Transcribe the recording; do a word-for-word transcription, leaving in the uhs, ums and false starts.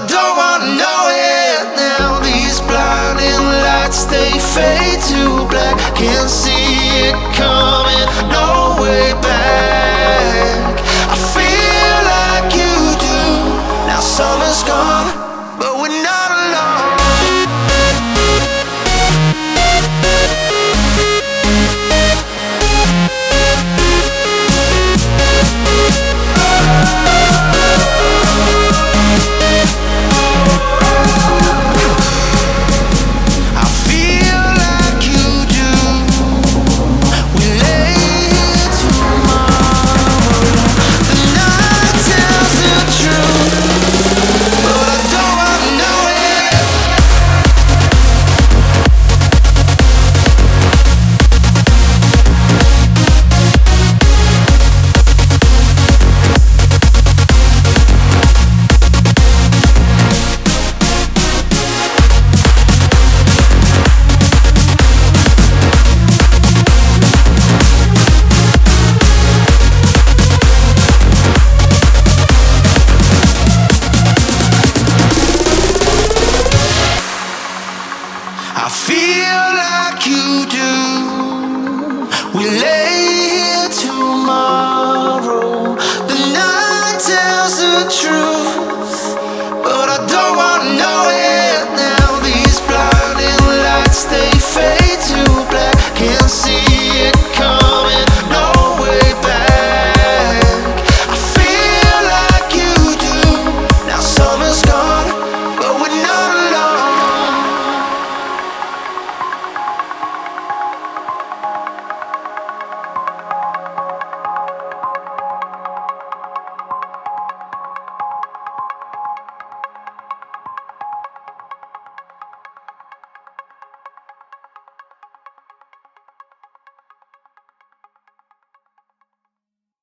don't wanna know it now. These blinding lights, they fade to black. Can't see it coming, no way back. I feel like you do. Now summer's gone, but we're not alone. I feel like you do. We lay here tomorrow. The night tells the truth.